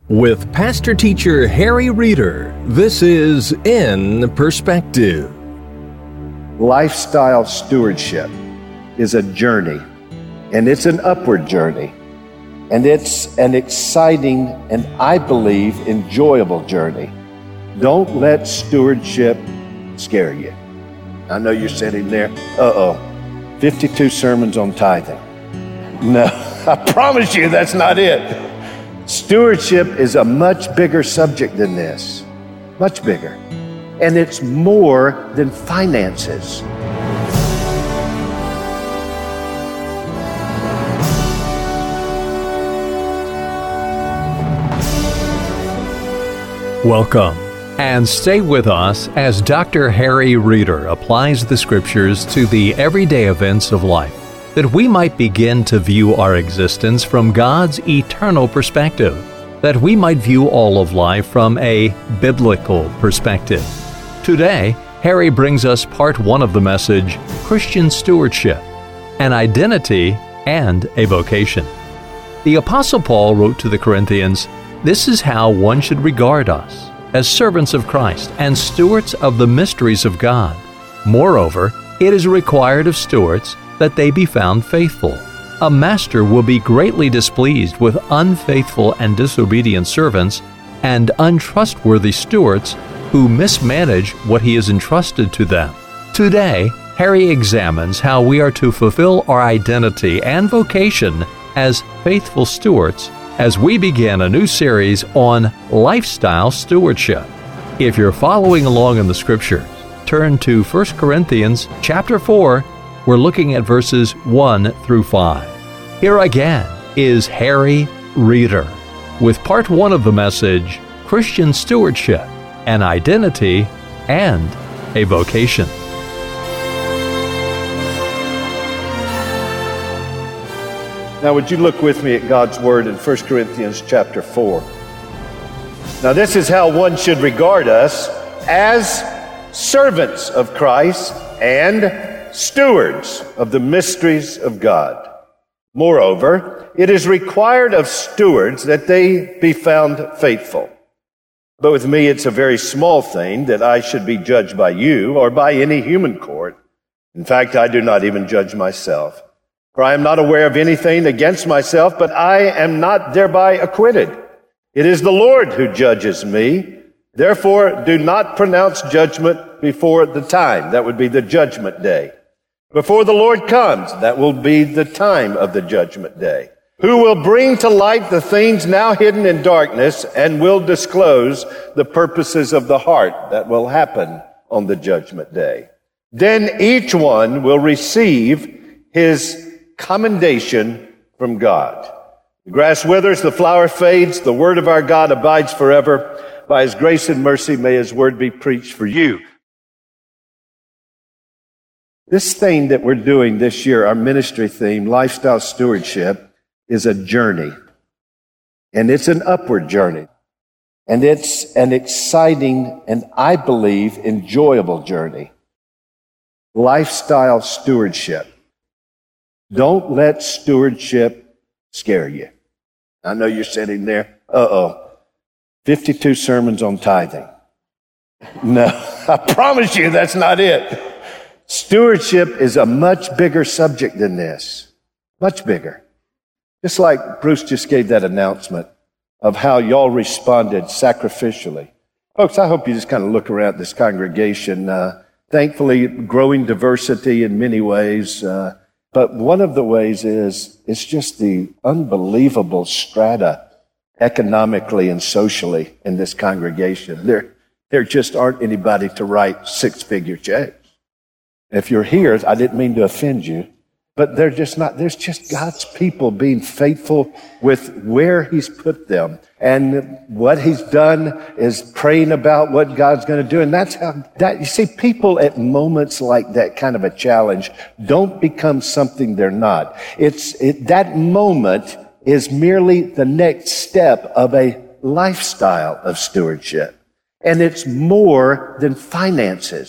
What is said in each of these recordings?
With Pastor Teacher Harry Reeder, this is In Perspective. Lifestyle stewardship is a journey, and it's an upward journey, and it's an exciting and, I believe, enjoyable journey. Don't let stewardship scare you. I know you're sitting there, 52 sermons on tithing. No, I promise you that's not it. Stewardship is a much bigger subject than this, much bigger. And it's more than finances. Welcome, and stay with us as Dr. Harry Reeder applies the Scriptures to the everyday events of life, that we might begin to view our existence from God's eternal perspective, that we might view all of life from a biblical perspective. Today, Harry brings us part one of the message, Christian Stewardship, an Identity and a Vocation. The Apostle Paul wrote to the Corinthians, "This is how one should regard us, as servants of Christ and stewards of the mysteries of God. Moreover, it is required of stewards that they be found faithful. A master will be greatly displeased with unfaithful and disobedient servants and untrustworthy stewards who mismanage what he has entrusted to them." Today, Harry examines how we are to fulfill our identity and vocation as faithful stewards as we begin a new series on lifestyle stewardship. If you're following along in the Scriptures, turn to 1 Corinthians chapter 4. We're looking at verses 1 through 5. Here again is Harry Reeder with part one of the message, Christian Stewardship, an Identity and a Vocation. Now, would you look with me at God's Word in 1 Corinthians chapter 4? Now, this is how one should regard us as servants of Christ and stewards of the mysteries of God. Moreover, it is required of stewards that they be found faithful. But with me, it's a very small thing that I should be judged by you or by any human court. In fact, I do not even judge myself. For I am not aware of anything against myself, but I am not thereby acquitted. It is the Lord who judges me. Therefore, do not pronounce judgment before the time. That would be the judgment day. Before the Lord comes, that will be the time of the judgment day. Who will bring to light the things now hidden in darkness and will disclose the purposes of the heart. That will happen on the judgment day. Then each one will receive his commendation from God. The grass withers, the flower fades, the word of our God abides forever. By his grace and mercy, may his word be preached for you. This thing that we're doing this year, our ministry theme, Lifestyle Stewardship, is a journey. And it's an upward journey. And it's an exciting and, I believe, enjoyable journey. Lifestyle stewardship. Don't let stewardship scare you. I know you're sitting there, 52 sermons on tithing. No, I promise you that's not it. Stewardship is a much bigger subject than this. Much bigger. Just like Bruce just gave that announcement of how y'all responded sacrificially. Folks, I hope you just kind of look around this congregation. Thankfully, growing diversity in many ways. But one of the ways is it's just the unbelievable strata economically and socially in this congregation. There just aren't anybody to write six-figure checks. If you're here, I didn't mean to offend you, but they're just not. There's just God's people being faithful with where he's put them. And what he's done is praying about what God's going to do. And that's how, you see, people at moments like that kind of a challenge don't become something they're not. That moment is merely the next step of a lifestyle of stewardship. And it's more than finances.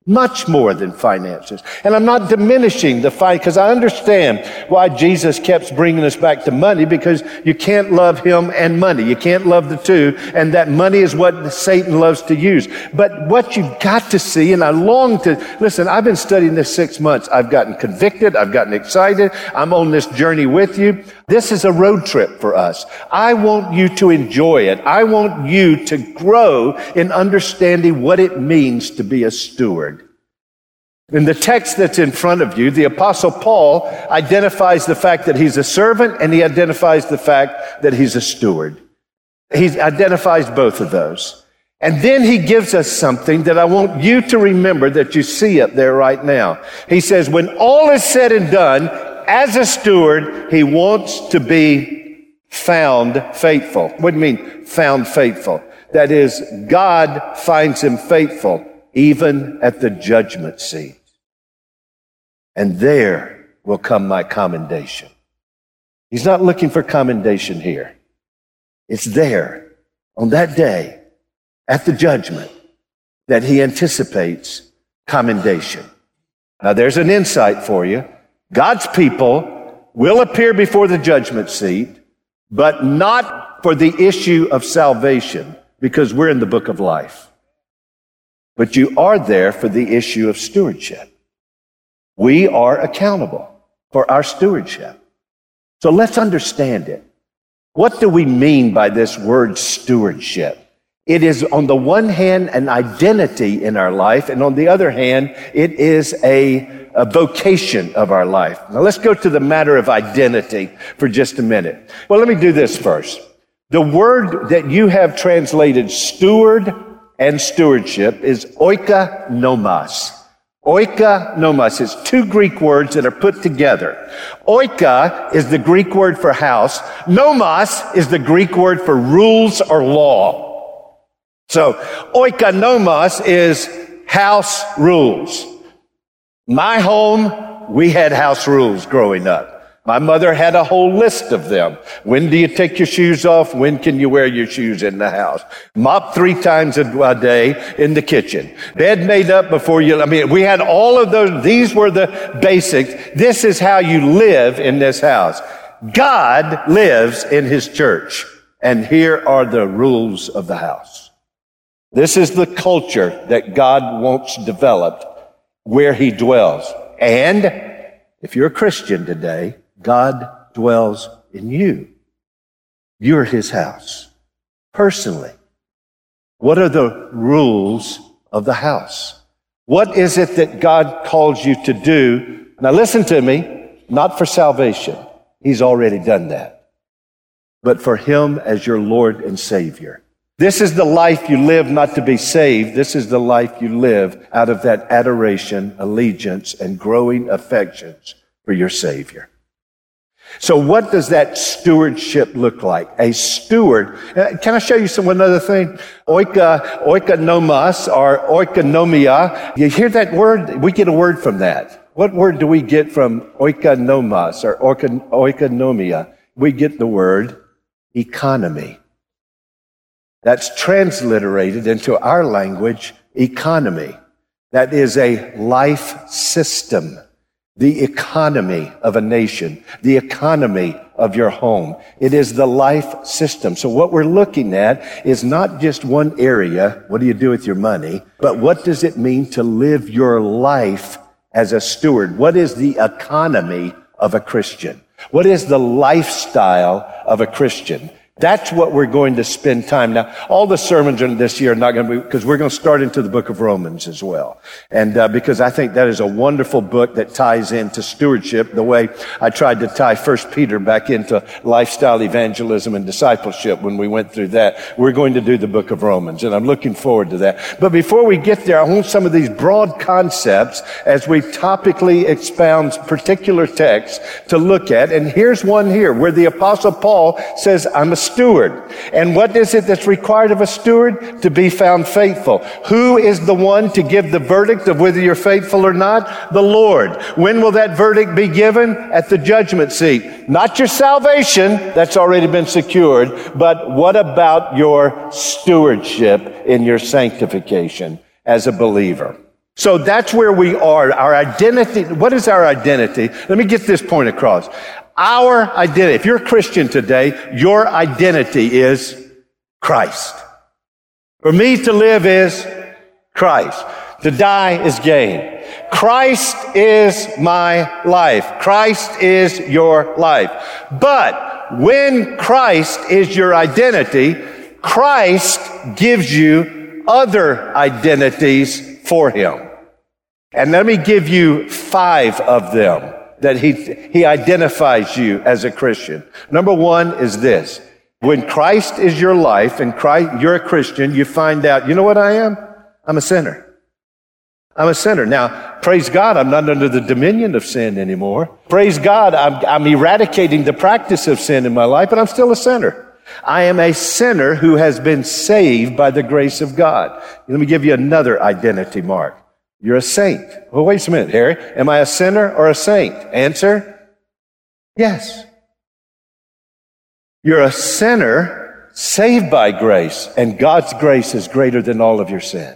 Much more than finances. And I'm not diminishing the fight, because I understand why Jesus kept bringing us back to money, because you can't love him and money. You can't love the two, and that money is what Satan loves to use. But what you've got to see, and I long to, listen, I've been studying this 6 months. I've gotten convicted. I've gotten excited. I'm on this journey with you. This is a road trip for us. I want you to enjoy it. I want you to grow in understanding what it means to be a steward. In the text that's in front of you, the Apostle Paul identifies the fact that he's a servant, and he identifies the fact that he's a steward. He identifies both of those. And then he gives us something that I want you to remember, that you see up there right now. He says, when all is said and done, as a steward, he wants to be found faithful. What do you mean, found faithful? That is, God finds him faithful even at the judgment seat. And there will come my commendation. He's not looking for commendation here. It's there on that day at the judgment that he anticipates commendation. Now there's an insight for you. God's people will appear before the judgment seat, but not for the issue of salvation, because we're in the book of life. But you are there for the issue of stewardship. We are accountable for our stewardship. So let's understand it. What do we mean by this word stewardship? It is, on the one hand, an identity in our life, and on the other hand, it is a vocation of our life. Now let's go to the matter of identity for just a minute. Well, let me do this first. The word that you have translated steward and stewardship is oikonomos. Oikonomos is two Greek words that are put together. Oika is the Greek word for house. Nomos is the Greek word for rules or law. So oikonomos is house rules. My home, we had house rules growing up. My mother had a whole list of them. When do you take your shoes off? When can you wear your shoes in the house? Mop 3 times a day in the kitchen. Bed made up before you, we had all of those. These were the basics. This is how you live in this house. God lives in his church, and here are the rules of the house. This is the culture that God wants developed where he dwells. And if you're a Christian today, God dwells in you. You're his house. Personally, what are the rules of the house? What is it that God calls you to do? Now listen to me, not for salvation. He's already done that. But for him as your Lord and Savior. This is the life you live not to be saved. This is the life you live out of that adoration, allegiance, and growing affections for your Savior. So what does that stewardship look like? A steward. Can I show you one other thing? Oikonomos or oikonomia. You hear that word? We get a word from that. What word do we get from oikonomos or oikonomia? We get the word economy. That's transliterated into our language, economy. That is a life system. The economy of a nation, the economy of your home. It is the life system. So what we're looking at is not just one area, what do you do with your money, but what does it mean to live your life as a steward? What is the economy of a Christian? What is the lifestyle of a Christian? That's what we're going to spend time. Now, all the sermons this year are not going to be, because we're going to start into the book of Romans as well. And because I think that is a wonderful book that ties into stewardship the way I tried to tie 1 Peter back into lifestyle evangelism and discipleship when we went through that. We're going to do the book of Romans, and I'm looking forward to that. But before we get there, I want some of these broad concepts as we topically expound particular texts to look at. And here's one here where the Apostle Paul says, I'm a steward. And what is it that's required of a steward? To be found faithful. Who is the one to give the verdict of whether you're faithful or not? The Lord. When will that verdict be given? At the judgment seat. Not your salvation, that's already been secured, but what about your stewardship in your sanctification as a believer? So that's where we are. Our identity, what is our identity? Let me get this point across. Our identity, if you're a Christian today, your identity is Christ. For me to live is Christ. To die is gain. Christ is my life. Christ is your life. But when Christ is your identity, Christ gives you other identities for him. And let me give you 5 of them that he identifies you as a Christian. Number 1 is this. When Christ is your life and you're a Christian, you find out, you know what I am? I'm a sinner. I'm a sinner. Now, praise God, I'm not under the dominion of sin anymore. Praise God, I'm eradicating the practice of sin in my life, but I'm still a sinner. I am a sinner who has been saved by the grace of God. Let me give you another identity mark. You're a saint. Well, wait a minute, Harry. Am I a sinner or a saint? Answer, yes. You're a sinner saved by grace, and God's grace is greater than all of your sin.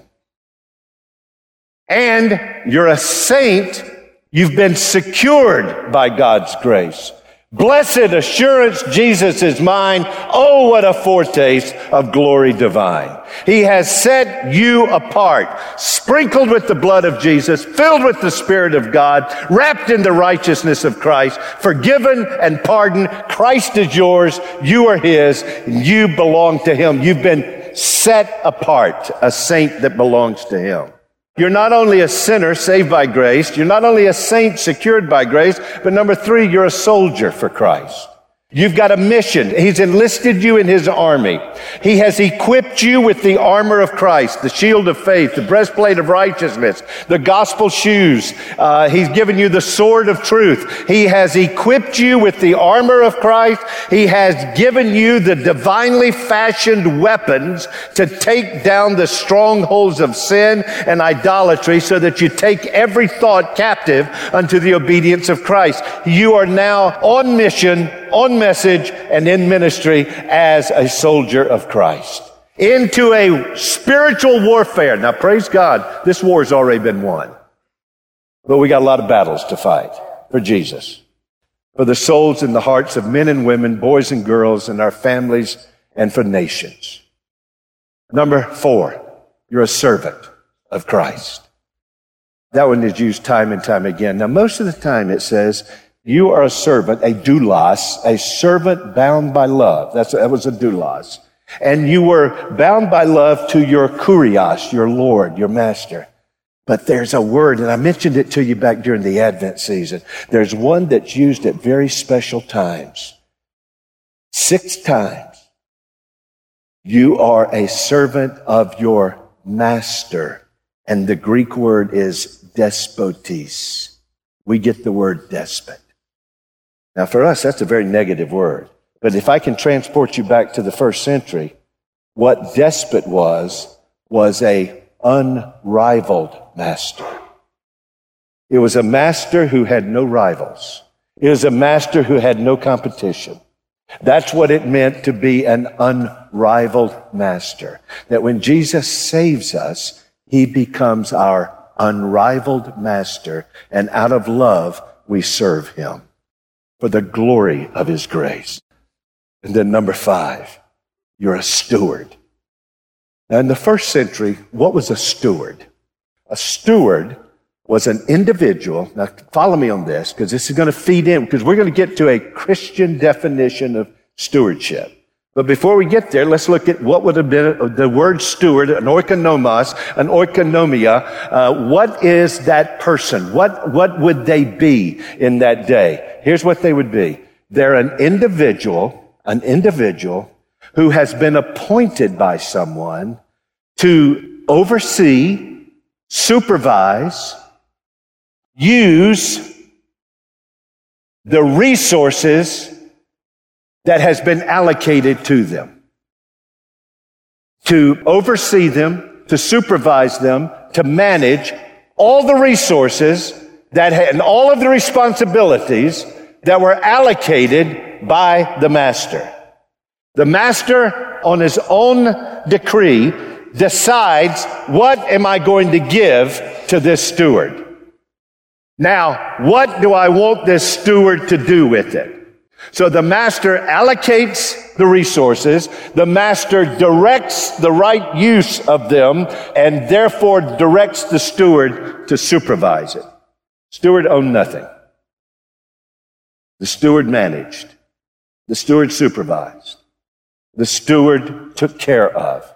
And you're a saint. You've been secured by God's grace. Blessed assurance, Jesus is mine. Oh, what a foretaste of glory divine. He has set you apart, sprinkled with the blood of Jesus, filled with the Spirit of God, wrapped in the righteousness of Christ, forgiven and pardoned. Christ is yours. You are his. You belong to him. You've been set apart, a saint that belongs to him. You're not only a sinner saved by grace, you're not only a saint secured by grace, but number 3, you're a soldier for Christ. You've got a mission. He's enlisted you in his army. He has equipped you with the armor of Christ, the shield of faith, the breastplate of righteousness, the gospel shoes. He's given you the sword of truth. He has equipped you with the armor of Christ. He has given you the divinely fashioned weapons to take down the strongholds of sin and idolatry so that you take every thought captive unto the obedience of Christ. You are now on mission, on message, and in ministry as a soldier of Christ. Into a spiritual warfare. Now, praise God, this war has already been won. But we got a lot of battles to fight for Jesus, for the souls and the hearts of men and women, boys and girls, and our families, and for nations. Number 4, you're a servant of Christ. That one is used time and time again. Now, most of the time it says, you are a servant, a doulos, a servant bound by love. That was a doulos. And you were bound by love to your kurios, your Lord, your master. But there's a word, and I mentioned it to you back during the Advent season. There's one that's used at very special times. 6 times. You are a servant of your master. And the Greek word is despotes. We get the word despot. Now, for us, that's a very negative word. But if I can transport you back to the first century, what despot was a unrivaled master. It was a master who had no rivals. It was a master who had no competition. That's what it meant to be an unrivaled master. That when Jesus saves us, he becomes our unrivaled master, and out of love, we serve him for the glory of his grace. And then number 5, you're a steward. Now, in the first century, what was a steward? A steward was an individual. Now, follow me on this, because this is going to feed in, because we're going to get to a Christian definition of stewardship. But before we get there, let's look at what would have been the word steward, an oikonomos, an oikonomia. What is that person? What would they be in that day? Here's what they would be. They're an individual who has been appointed by someone to oversee, supervise, use the resources that has been allocated to them, to oversee them, to supervise them, to manage all the resources and all of the responsibilities that were allocated by the master. The master, on his own decree, decides, what am I going to give to this steward. Now, what do I want this steward to do with it? So the master allocates the resources, the master directs the right use of them, and therefore directs the steward to supervise it. Steward owned nothing. The steward managed. The steward supervised. The steward took care of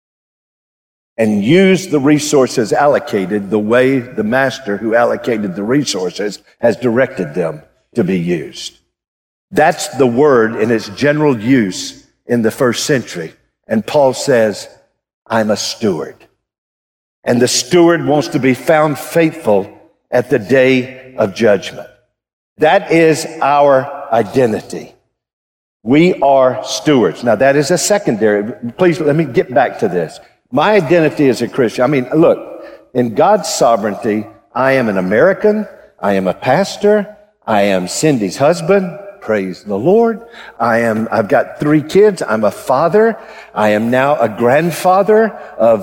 and used the resources allocated the way the master who allocated the resources has directed them to be used. That's the word in its general use in the first century. And Paul says, I'm a steward. And the steward wants to be found faithful at the day of judgment. That is our identity. We are stewards. Now that is a secondary. Please let me get back to this. My identity as a Christian. I mean, look, in God's sovereignty, I am an American. I am a pastor. I am Cindy's husband. Praise the Lord. I've got 3 kids. I'm a father. I am now a grandfather of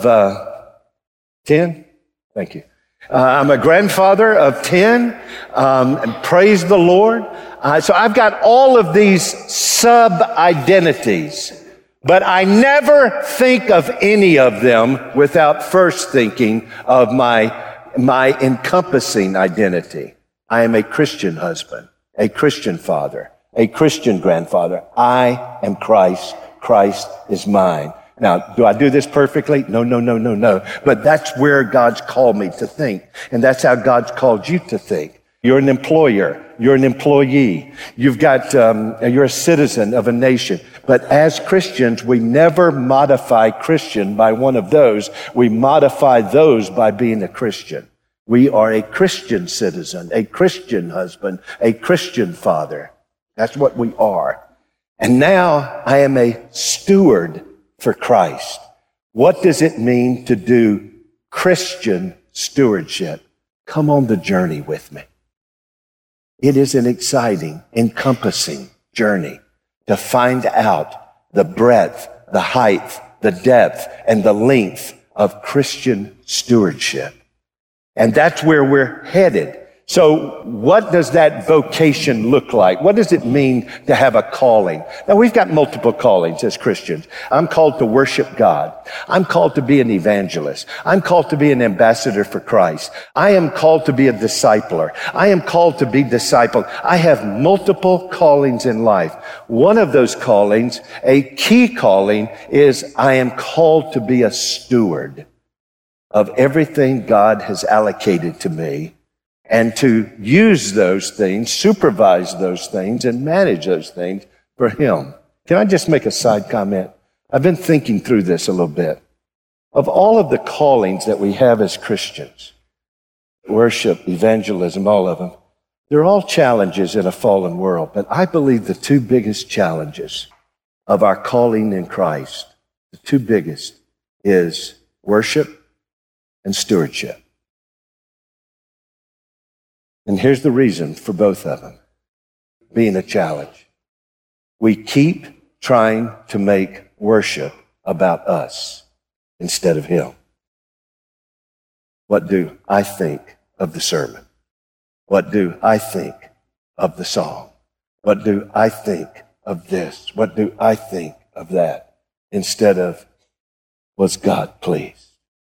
10. Thank you. I'm a grandfather of 10. And praise the Lord. So I've got all of these sub-identities. But I never think of any of them without first thinking of my encompassing identity. I am a Christian husband, a Christian father, a Christian grandfather. I am Christ. Christ is mine. Now, do I do this perfectly? No. But that's where God's called me to think. And that's how God's called you to think. You're an employer. You're an employee. You're a citizen of a nation. But as Christians, we never modify Christian by one of those. We modify those by being a Christian. We are a Christian citizen, a Christian husband, a Christian father. That's what we are. And now I am a steward for Christ. What does it mean to do Christian stewardship? Come on the journey with me. It is an exciting, encompassing journey to find out the breadth, the height, the depth, and the length of Christian stewardship. And that's where we're headed. So what does that vocation look like? What does it mean to have a calling? Now, we've got multiple callings as Christians. I'm called to worship God. I'm called to be an evangelist. I'm called to be an ambassador for Christ. I am called to be a discipler. I am called to be discipled. I have multiple callings in life. One of those callings, a key calling, is I am called to be a steward of everything God has allocated to me, and to use those things, supervise those things, and manage those things for Him. Can I just make a side comment? I've been thinking through this a little bit. Of all of the callings that we have as Christians, worship, evangelism, all of them, they're all challenges in a fallen world. But I believe the 2 biggest challenges of our calling in Christ, the 2 biggest, is worship and stewardship. And here's the reason for both of them being a challenge. We keep trying to make worship about us instead of Him. What do I think of the sermon? What do I think of the song? What do I think of this? What do I think of that? Instead of, was God pleased?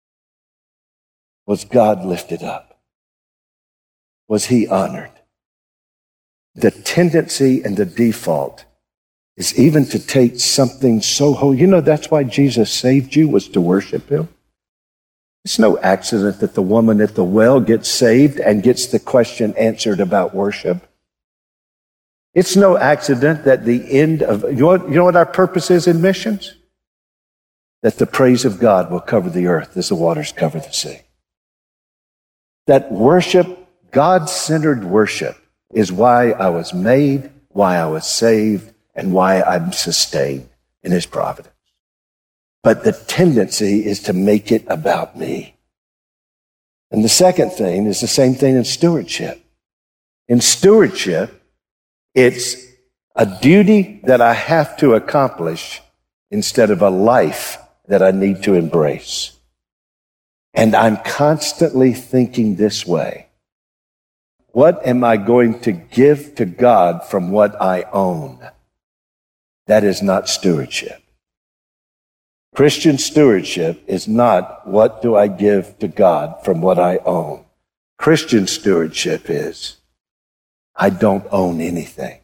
Was God lifted up? Was He honored? The tendency and the default is even to take something so holy. You know, that's why Jesus saved you, was to worship Him. It's no accident that the woman at the well gets saved and gets the question answered about worship. It's no accident that the end of, you know what our purpose is in missions? That the praise of God will cover the earth as the waters cover the sea. That worship, God-centered worship, is why I was made, why I was saved, and why I'm sustained in His providence. But the tendency is to make it about me. And the second thing is the same thing in stewardship. In stewardship, it's a duty that I have to accomplish instead of a life that I need to embrace. And I'm constantly thinking this way. What am I going to give to God from what I own? That is not stewardship. Christian stewardship is not what do I give to God from what I own. Christian stewardship is I don't own anything.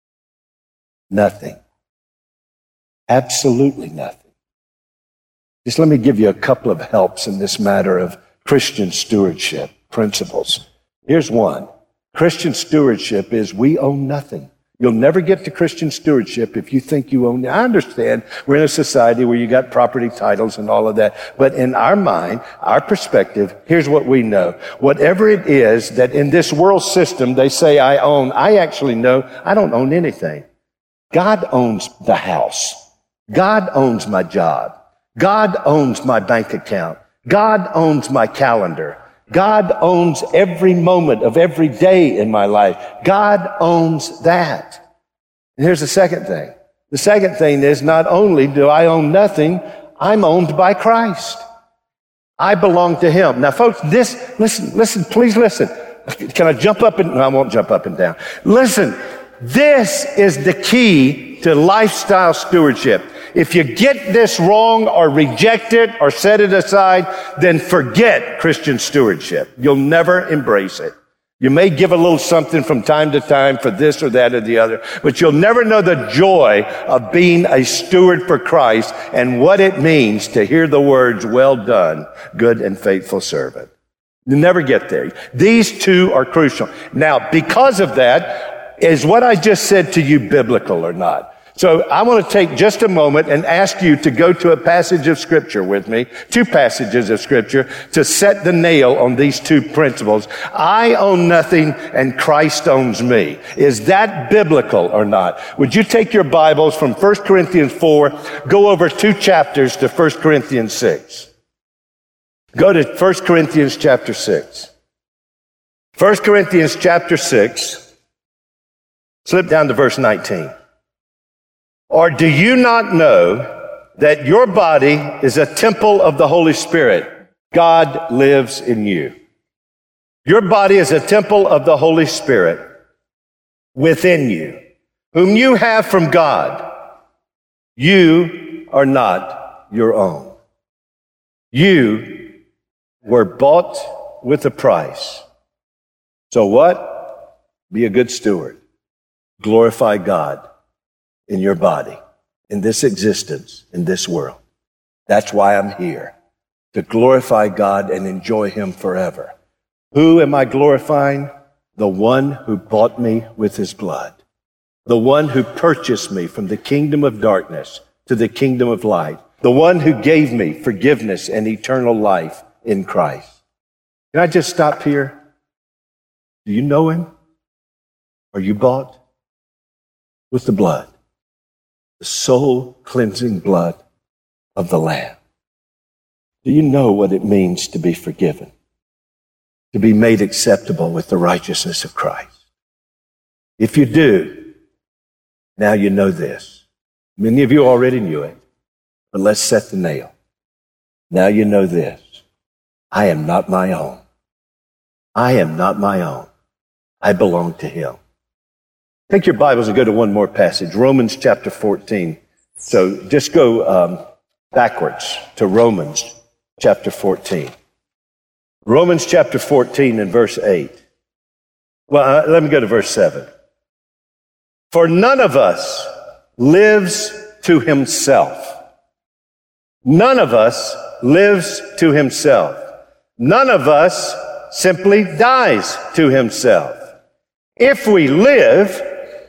Nothing. Absolutely nothing. Just let me give you a couple of helps in this matter of Christian stewardship principles. Here's one. Christian stewardship is we own nothing. You'll never get to Christian stewardship if you think you own. I understand we're in a society where you got property titles and all of that. But in our mind, our perspective, here's what we know. Whatever it is that in this world system they say I own, I actually know I don't own anything. God owns the house. God owns my job. God owns my bank account. God owns my calendar. God owns every moment of every day in my life. God owns that. And here's the second thing. The second thing is not only do I own nothing, I'm owned by Christ. I belong to Him. Now, folks, listen, please listen. Can I jump up and, no, I won't jump up and down. Listen, this is the key to lifestyle stewardship. If you get this wrong or reject it or set it aside, then forget Christian stewardship. You'll never embrace it. You may give a little something from time to time for this or that or the other, but you'll never know the joy of being a steward for Christ and what it means to hear the words, well done, good and faithful servant. You never get there. These two are crucial. Now, because of that, is what I just said to you biblical or not? So I want to take just a moment and ask you to go to a passage of Scripture with me, two passages of Scripture, to set the nail on these two principles. I own nothing and Christ owns me. Is that biblical or not? Would you take your Bibles from 1 Corinthians 4, go over 2 chapters to 1 Corinthians 6. Go to 1 Corinthians chapter 6. 1 Corinthians chapter 6, slip down to verse 19. Or do you not know that your body is a temple of the Holy Spirit? God lives in you. Your body is a temple of the Holy Spirit within you, whom you have from God. You are not your own. You were bought with a price. So what? Be a good steward. Glorify God in your body, in this existence, in this world. That's why I'm here, to glorify God and enjoy Him forever. Who am I glorifying? The one who bought me with His blood. The one who purchased me from the kingdom of darkness to the kingdom of light. The one who gave me forgiveness and eternal life in Christ. Can I just stop here? Do you know Him? Are you bought with the blood? The soul-cleansing blood of the Lamb. Do you know what it means to be forgiven? To be made acceptable with the righteousness of Christ? If you do, now you know this. Many of you already knew it, but let's set the nail. Now you know this. I am not my own. I am not my own. I belong to Him. Take your Bibles and go to one more passage, Romans chapter 14. So just go backwards to Romans chapter 14. Romans chapter 14 and verse 8. Well, let me go to verse 7. For none of us lives to himself. None of us lives to himself. None of us simply dies to himself. If we live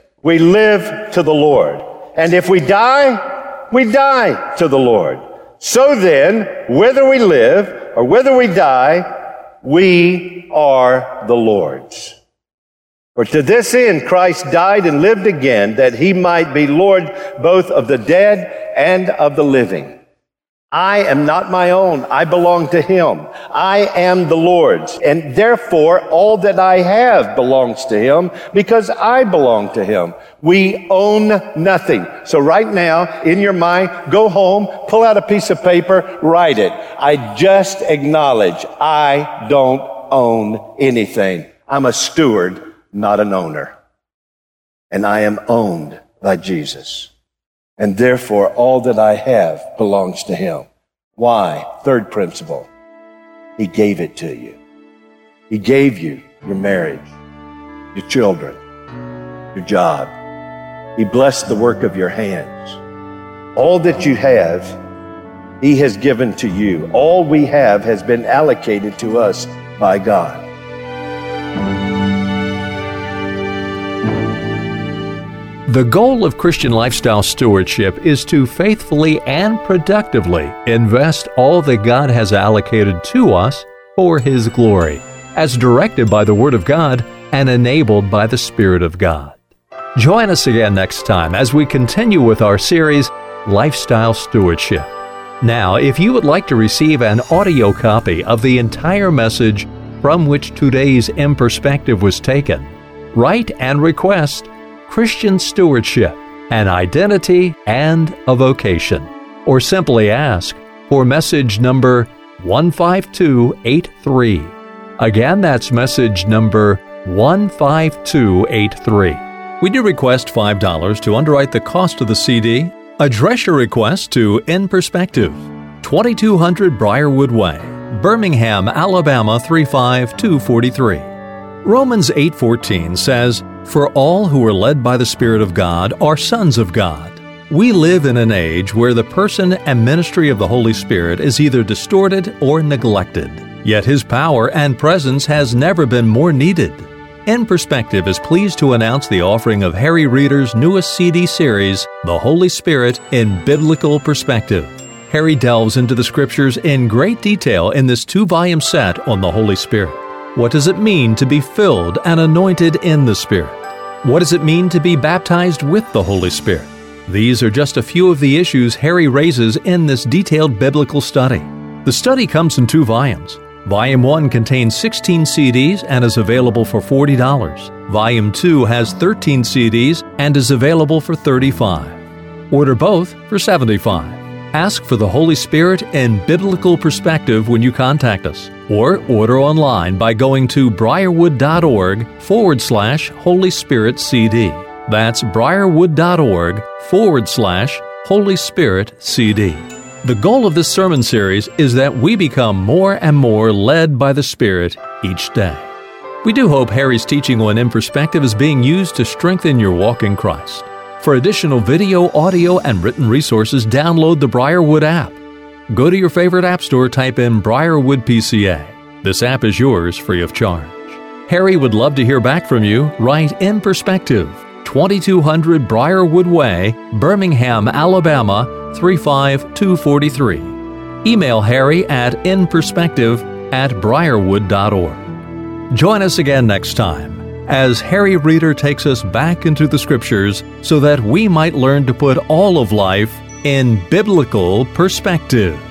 to the Lord. And if we die to the Lord. So then, whether we live or whether we die, we are the Lord's. For to this end Christ died and lived again, that He might be Lord both of the dead and of the living. I am not my own. I belong to Him. I am the Lord's. And therefore, all that I have belongs to Him because I belong to Him. We own nothing. So right now, in your mind, go home, pull out a piece of paper, write it. I just acknowledge I don't own anything. I'm a steward, not an owner. And I am owned by Jesus. And therefore, all that I have belongs to Him. Why? Third principle. He gave it to you. He gave you your marriage, your children, your job. He blessed the work of your hands. All that you have, He has given to you. All we have has been allocated to us by God. The goal of Christian lifestyle stewardship is to faithfully and productively invest all that God has allocated to us for His glory, as directed by the Word of God and enabled by the Spirit of God. Join us again next time as we continue with our series, Lifestyle Stewardship. Now, if you would like to receive an audio copy of the entire message from which today's In Perspective was taken, write and request Christian Stewardship, an Identity and a Vocation, or simply ask for message number 15283. Again, that's message number 15283. We do request $5 to underwrite the cost of the CD. Address your request to In Perspective, 2200 Briarwood Way, Birmingham, Alabama 35243. Romans 8:14 says, "For all who are led by the Spirit of God are sons of God." We live in an age where the person and ministry of the Holy Spirit is either distorted or neglected. Yet His power and presence has never been more needed. In Perspective is pleased to announce the offering of Harry Reeder's newest CD series, The Holy Spirit in Biblical Perspective. Harry delves into the Scriptures in great detail in this 2-volume set on the Holy Spirit. What does it mean to be filled and anointed in the Spirit? What does it mean to be baptized with the Holy Spirit? These are just a few of the issues Harry raises in this detailed biblical study. The study comes in 2 volumes. Volume 1 contains 16 CDs and is available for $40. Volume 2 has 13 CDs and is available for $35. Order both for $75. Ask for the Holy Spirit in Biblical Perspective when you contact us, or order online by going to briarwood.org/Holy Spirit CD. That's briarwood.org/Holy Spirit CD. The goal of this sermon series is that we become more and more led by the Spirit each day. We do hope Harry's teaching on In Perspective is being used to strengthen your walk in Christ. For additional video, audio, and written resources, download the Briarwood app. Go to your favorite app store, type in Briarwood PCA. This app is yours free of charge. Harry would love to hear back from you. Write In Perspective, 2200 Briarwood Way, Birmingham, Alabama 35243. Email Harry at inperspective@briarwood.org. Join us again next time as Harry Reeder takes us back into the Scriptures so that we might learn to put all of life in biblical perspective.